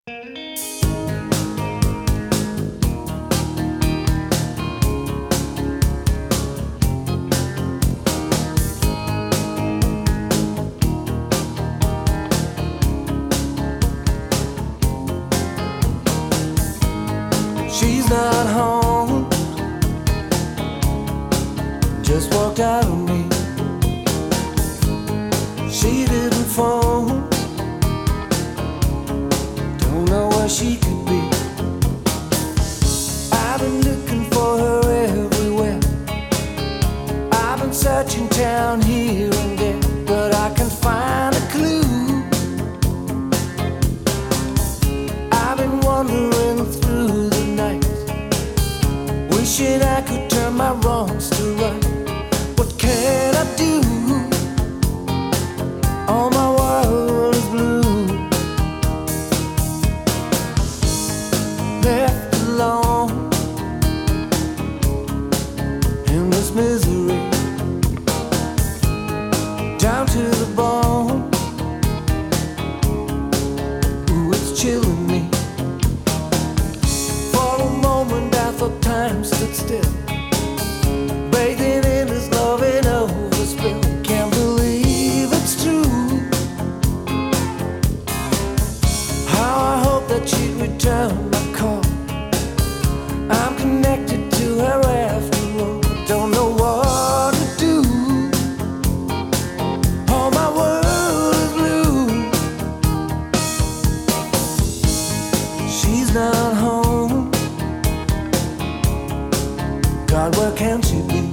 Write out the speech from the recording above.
She's not home, just walked out on me. She didn't phone, don't know where she could be. I've been looking for her everywhere. I've been searching town here and there, but I can't find a clue. I've been wandering through the night, wishing I could turn my wrongs to right. What can I do? All my world is blue. Left alone in this misery, down to the bone. Ooh, it's chilling me. For a moment I thought time stood still, bathing in his loving overspill. Can't believe it's true. How I hope that she'd return my call. I'm connected to her after all. Don't know what to do. All my world is blue. She's not home. God, where can she be?